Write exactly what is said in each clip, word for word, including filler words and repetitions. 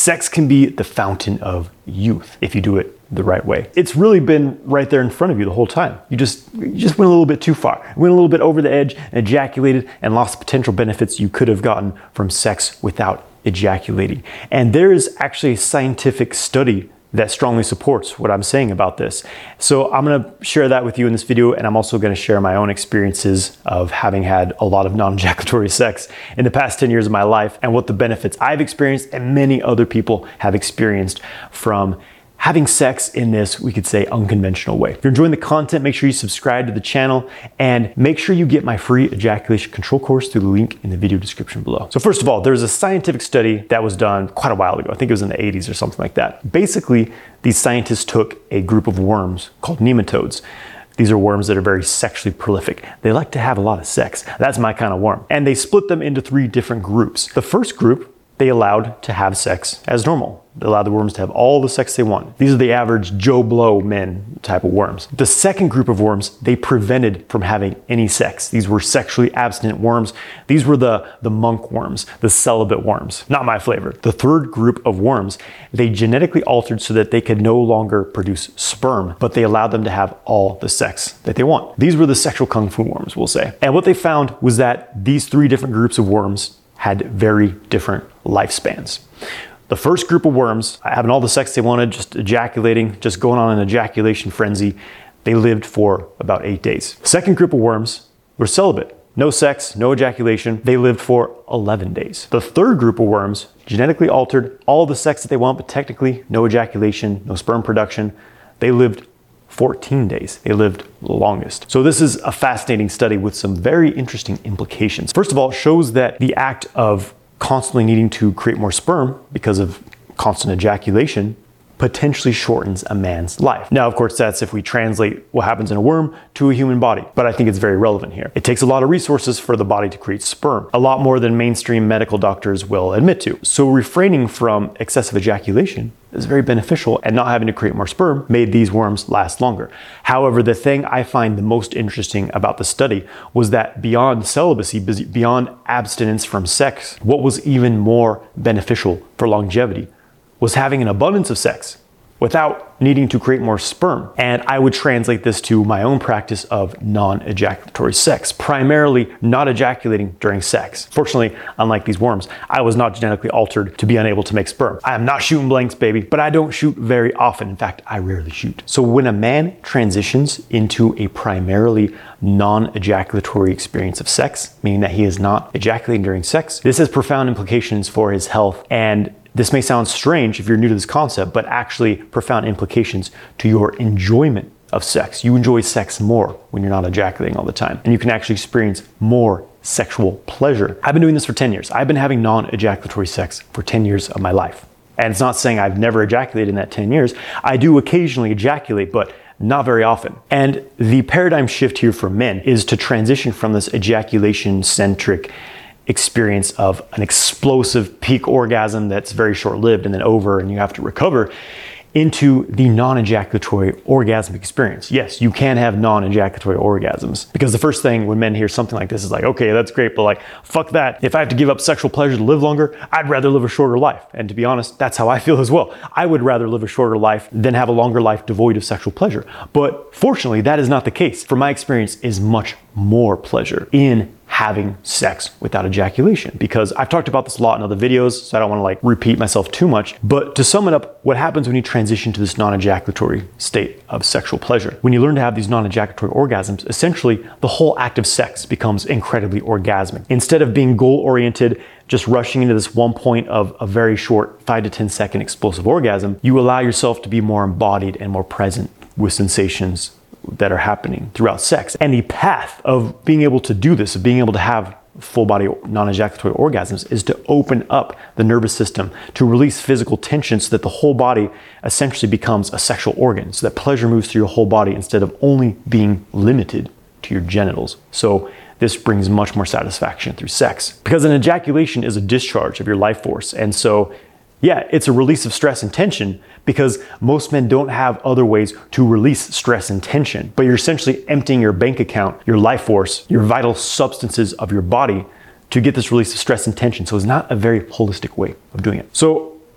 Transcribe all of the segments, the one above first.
Sex can be the fountain of youth if you do it the right way. It's really been right there in front of you the whole time. You just you just went a little bit too far. Went a little bit over the edge and ejaculated and lost potential benefits you could have gotten from sex without ejaculating. And there is actually a scientific study that strongly supports what I'm saying about this. So I'm gonna share that with you in this video, and I'm also gonna share my own experiences of having had a lot of non-ejaculatory sex in the past ten years of my life and what the benefits I've experienced and many other people have experienced from having sex in this, we could say, unconventional way. If you're enjoying the content, make sure you subscribe to the channel and make sure you get my free ejaculation control course through the link in the video description below. So first of all, there's a scientific study that was done quite a while ago. I think it was in the eighties or something like that. Basically, these scientists took a group of worms called nematodes. These are worms that are very sexually prolific. They like to have a lot of sex. That's my kind of worm. And they split them into three different groups. The first group, they allowed to have sex as normal. They allowed the worms to have all the sex they want. These are the average Joe Blow men type of worms. The second group of worms, they prevented from having any sex. These were sexually abstinent worms. These were the, the monk worms, the celibate worms. Not my flavor. The third group of worms, they genetically altered so that they could no longer produce sperm, but they allowed them to have all the sex that they want. These were the sexual kung fu worms, we'll say. And what they found was that these three different groups of worms had very different lifespans. The first group of worms, having all the sex they wanted, just ejaculating, just going on an ejaculation frenzy, they lived for about eight days. Second group of worms were celibate. No sex, no ejaculation. They lived for eleven days. The third group of worms, genetically altered, all the sex that they want, but technically no ejaculation, no sperm production. They lived fourteen days. They lived the longest. So this is a fascinating study with some very interesting implications. First of all, it shows that the act of constantly needing to create more sperm because of constant ejaculation potentially shortens a man's life. Now, of course, that's if we translate what happens in a worm to a human body, but I think it's very relevant here. It takes a lot of resources for the body to create sperm, a lot more than mainstream medical doctors will admit to. So refraining from excessive ejaculation is very beneficial, and not having to create more sperm made these worms last longer. However, the thing I find the most interesting about the study was that beyond celibacy, beyond abstinence from sex, what was even more beneficial for longevity was having an abundance of sex without needing to create more sperm. And I would translate this to my own practice of non-ejaculatory sex, primarily not ejaculating during sex. Fortunately, unlike these worms, I was not genetically altered to be unable to make sperm. I am not shooting blanks, baby, but I don't shoot very often. In fact, I rarely shoot. So when a man transitions into a primarily non-ejaculatory experience of sex, meaning that he is not ejaculating during sex, this has profound implications for his health. And this may sound strange if you're new to this concept, but actually profound implications to your enjoyment of sex. You enjoy sex more when you're not ejaculating all the time, and you can actually experience more sexual pleasure. I've been doing this for ten years. I've been having non-ejaculatory sex for ten years of my life. And it's not saying I've never ejaculated in that ten years. I do occasionally ejaculate, but not very often. And the paradigm shift here for men is to transition from this ejaculation-centric experience of an explosive peak orgasm that's very short-lived and then over and you have to recover, into the non-ejaculatory orgasmic experience. Yes, you can have non-ejaculatory orgasms, because the first thing when men hear something like this is like, okay, that's great, but like, fuck that. If I have to give up sexual pleasure to live longer, I'd rather live a shorter life. And to be honest, that's how I feel as well. I would rather live a shorter life than have a longer life devoid of sexual pleasure. But fortunately, that is not the case. From my experience, is much more pleasure in having sex without ejaculation, because I've talked about this a lot in other videos, so I don't want to like repeat myself too much. But to sum it up, what happens when you transition to this non-ejaculatory state of sexual pleasure? When you learn to have these non-ejaculatory orgasms, essentially the whole act of sex becomes incredibly orgasmic. Instead of being goal-oriented, just rushing into this one point of a very short five to ten second explosive orgasm, you allow yourself to be more embodied and more present with sensations that are happening throughout sex. And the path of being able to do this, of being able to have full body non-ejaculatory orgasms, is to open up the nervous system, to release physical tension so that the whole body essentially becomes a sexual organ, so that pleasure moves through your whole body instead of only being limited to your genitals. So this brings much more satisfaction through sex, because an ejaculation is a discharge of your life force. And so yeah, it's a release of stress and tension, because most men don't have other ways to release stress and tension. But you're essentially emptying your bank account, your life force, your vital substances of your body to get this release of stress and tension. So it's not a very holistic way of doing it. So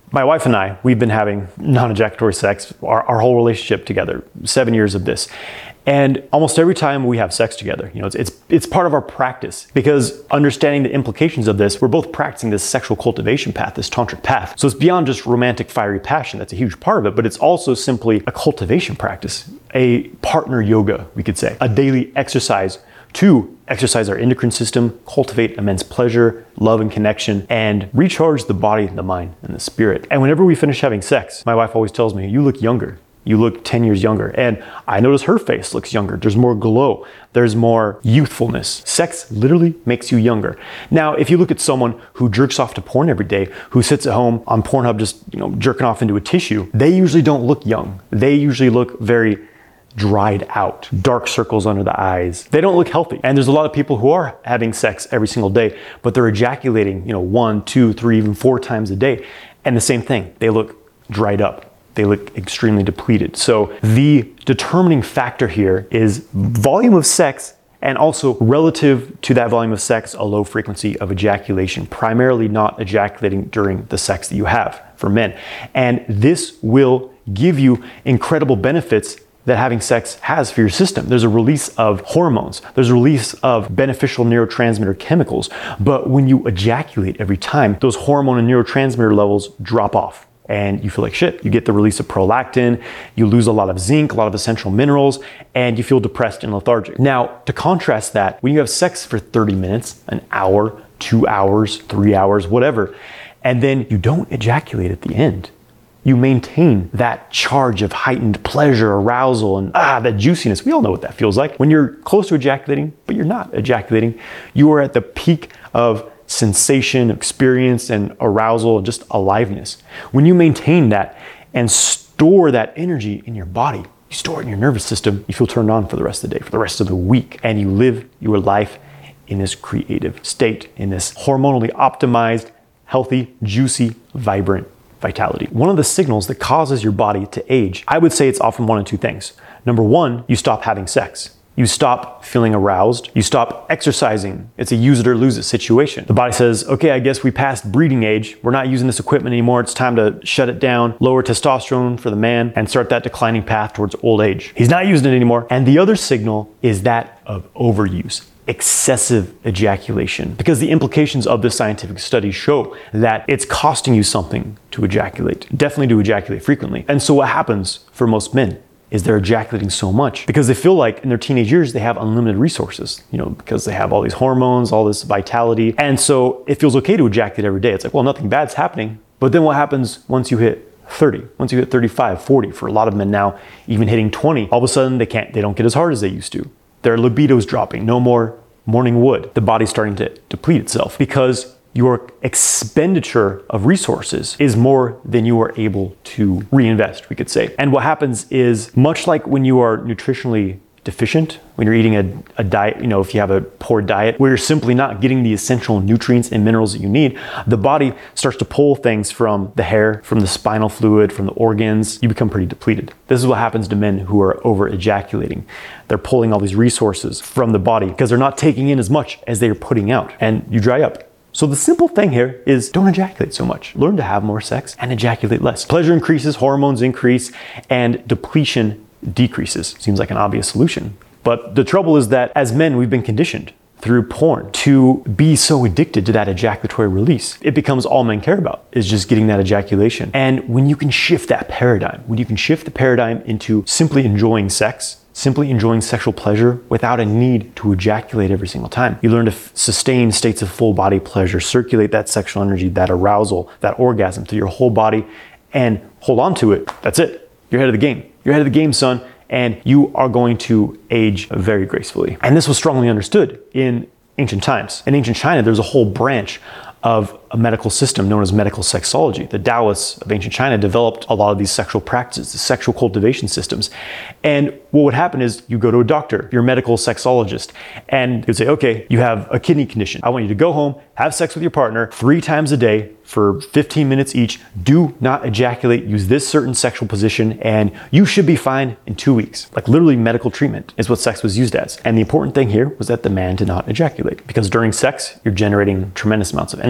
My wife and I, we've been having non-ejaculatory sex our, our whole relationship together, seven years of this. And almost every time we have sex together, you know, it's, it's it's part of our practice, because understanding the implications of this, we're both practicing this sexual cultivation path, this tantric path. So it's beyond just romantic fiery passion. That's a huge part of it, but it's also simply a cultivation practice, a partner yoga, we could say, a daily exercise to exercise our endocrine system, cultivate immense pleasure, love and connection, and recharge the body, the mind, and the spirit. And whenever we finish having sex, my wife always tells me, you look younger. You look ten years younger. And I notice her face looks younger. There's more glow. There's more youthfulness. Sex literally makes you younger. Now, if you look at someone who jerks off to porn every day, who sits at home on Pornhub just, you know, jerking off into a tissue, they usually don't look young. They usually look very dried out, dark circles under the eyes. They don't look healthy. And there's a lot of people who are having sex every single day, but they're ejaculating, you know, one, two, three, even four times a day. And the same thing, they look dried up. They look extremely depleted. So the determining factor here is volume of sex, and also relative to that volume of sex, a low frequency of ejaculation, primarily not ejaculating during the sex that you have for men. And this will give you incredible benefits that having sex has for your system. There's a release of hormones. There's a release of beneficial neurotransmitter chemicals. But when you ejaculate every time, those hormone and neurotransmitter levels drop off, and you feel like shit. You get the release of prolactin, you lose a lot of zinc, a lot of essential minerals, and you feel depressed and lethargic. Now, to contrast that, when you have sex for thirty minutes, an hour, two hours, three hours, whatever, and then you don't ejaculate at the end, you maintain that charge of heightened pleasure, arousal, and ah, that juiciness. We all know what that feels like. When you're close to ejaculating, but you're not ejaculating, you are at the peak of sensation, experience, and arousal, and just aliveness. When you maintain that and store that energy in your body, you store it in your nervous system, you feel turned on for the rest of the day, for the rest of the week, and you live your life in this creative state, in this hormonally optimized, healthy, juicy, vibrant vitality. One of the signals that causes your body to age, I would say it's often one of two things. Number one, you stop having sex. You stop feeling aroused. You stop exercising. It's a use it or lose it situation. The body says, okay, I guess we passed breeding age. We're not using this equipment anymore. It's time to shut it down, lower testosterone for the man, and start that declining path towards old age. He's not using it anymore. And the other signal is that of overuse, excessive ejaculation, because the implications of this scientific study show that it's costing you something to ejaculate, definitely to ejaculate frequently. And so what happens for most men is they're ejaculating so much because they feel like in their teenage years they have unlimited resources, you know, because they have all these hormones, all this vitality. And so it feels okay to ejaculate every day. It's like, well, nothing bad's happening. But then what happens once you hit thirty, once you hit thirty-five, forty, for a lot of men now, even hitting twenty, all of a sudden they can't, they don't get as hard as they used to. Their libido's dropping, no more morning wood. The body's starting to deplete itself because your expenditure of resources is more than you are able to reinvest, we could say. And what happens is, much like when you are nutritionally deficient, when you're eating a, a diet, you know, if you have a poor diet where you're simply not getting the essential nutrients and minerals that you need, the body starts to pull things from the hair, from the spinal fluid, from the organs. You become pretty depleted. This is what happens to men who are over ejaculating. They're pulling all these resources from the body because they're not taking in as much as they're putting out, and you dry up. So the simple thing here is don't ejaculate so much. Learn to have more sex and ejaculate less. Pleasure increases, hormones increase, and depletion decreases. Seems like an obvious solution. But the trouble is that as men, we've been conditioned through porn to be so addicted to that ejaculatory release. It becomes all men care about is just getting that ejaculation. And when you can shift that paradigm, when you can shift the paradigm into simply enjoying sex, simply enjoying sexual pleasure without a need to ejaculate every single time, you learn to f- sustain states of full body pleasure, circulate that sexual energy, that arousal, that orgasm through your whole body, and hold on to it. That's it. You're ahead of the game. You're ahead of the game, son, and you are going to age very gracefully. And this was strongly understood in ancient times. In ancient China, there's a whole branch of a medical system known as medical sexology. The Taoists of ancient China developed a lot of these sexual practices, the sexual cultivation systems. And what would happen is you go to a doctor, your medical sexologist, and you'd say, okay, you have a kidney condition. I want you to go home, have sex with your partner three times a day for fifteen minutes each. Do not ejaculate, use this certain sexual position, and you should be fine in two weeks. Like literally medical treatment is what sex was used as. And the important thing here was that the man did not ejaculate, because during sex, you're generating tremendous amounts of energy. We all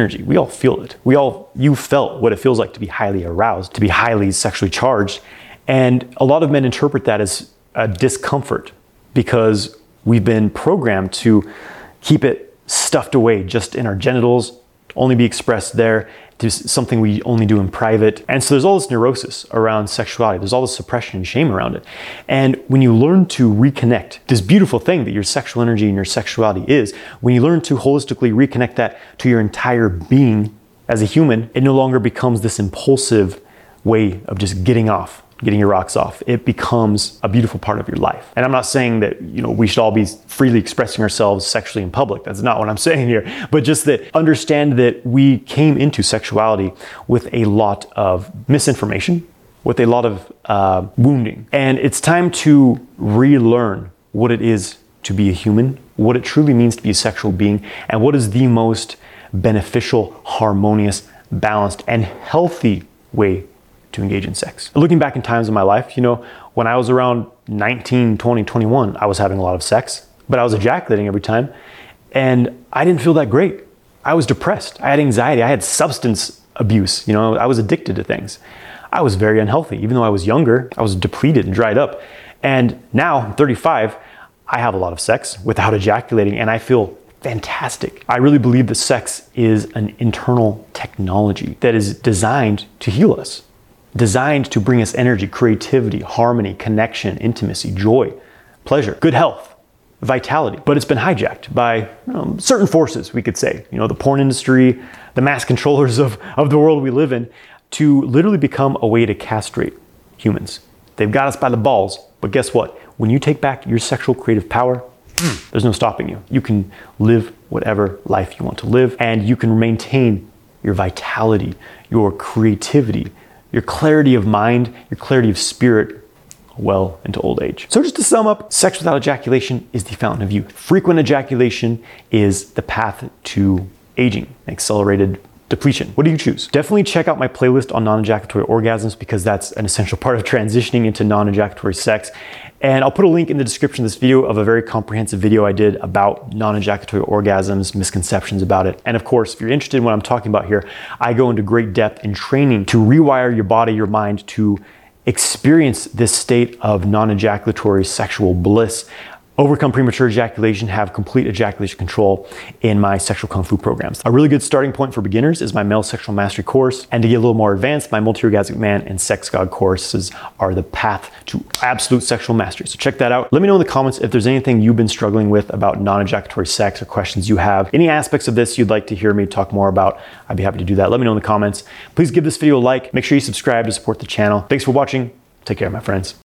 feel it. We all, you felt what it feels like to be highly aroused, to be highly sexually charged. And a lot of men interpret that as a discomfort because we've been programmed to keep it stuffed away just in our genitals, only be expressed there, to something we only do in private. And so there's all this neurosis around sexuality. There's all this suppression and shame around it. And when you learn to reconnect, this beautiful thing that your sexual energy and your sexuality is, when you learn to holistically reconnect that to your entire being as a human, it no longer becomes this impulsive way of just getting off, getting your rocks off. It becomes a beautiful part of your life. And I'm not saying that, you know, we should all be freely expressing ourselves sexually in public. That's not what I'm saying here. But just that understand that we came into sexuality with a lot of misinformation, with a lot of uh, wounding. And it's time to relearn what it is to be a human, what it truly means to be a sexual being, and what is the most beneficial, harmonious, balanced, and healthy way to engage in sex. Looking back in times in my life, you know, when I was around nineteen, twenty, twenty-one, I was having a lot of sex, but I was ejaculating every time, and I didn't feel that great. I was depressed. I had anxiety. I had substance abuse. You know, I was addicted to things. I was very unhealthy. Even though I was younger, I was depleted and dried up. And now I'm thirty-five, I have a lot of sex without ejaculating, and I feel fantastic. I really believe that sex is an internal technology that is designed to heal us, designed to bring us energy, creativity, harmony, connection, intimacy, joy, pleasure, good health, vitality. But it's been hijacked by you know, certain forces, we could say, you know, the porn industry, the mass controllers of, of the world we live in, to literally become a way to castrate humans. They've got us by the balls, but guess what? When you take back your sexual creative power, there's no stopping you. You can live whatever life you want to live, and you can maintain your vitality, your creativity, your clarity of mind, your clarity of spirit well into old age. So just to sum up, sex without ejaculation is the fountain of youth. Frequent ejaculation is the path to aging, accelerated depletion. What do you choose? Definitely check out my playlist on non-ejaculatory orgasms because that's an essential part of transitioning into non-ejaculatory sex. And I'll put a link in the description of this video of a very comprehensive video I did about non-ejaculatory orgasms, misconceptions about it. And of course, if you're interested in what I'm talking about here, I go into great depth in training to rewire your body, your mind to experience this state of non-ejaculatory sexual bliss, overcome premature ejaculation, have complete ejaculation control in my sexual kung fu programs. A really good starting point for beginners is my male sexual mastery course. And to get a little more advanced, my multi-orgasmic man and sex god courses are the path to absolute sexual mastery. So check that out. Let me know in the comments if there's anything you've been struggling with about non-ejaculatory sex or questions you have. Any aspects of this you'd like to hear me talk more about, I'd be happy to do that. Let me know in the comments. Please give this video a like. Make sure you subscribe to support the channel. Thanks for watching. Take care, my friends.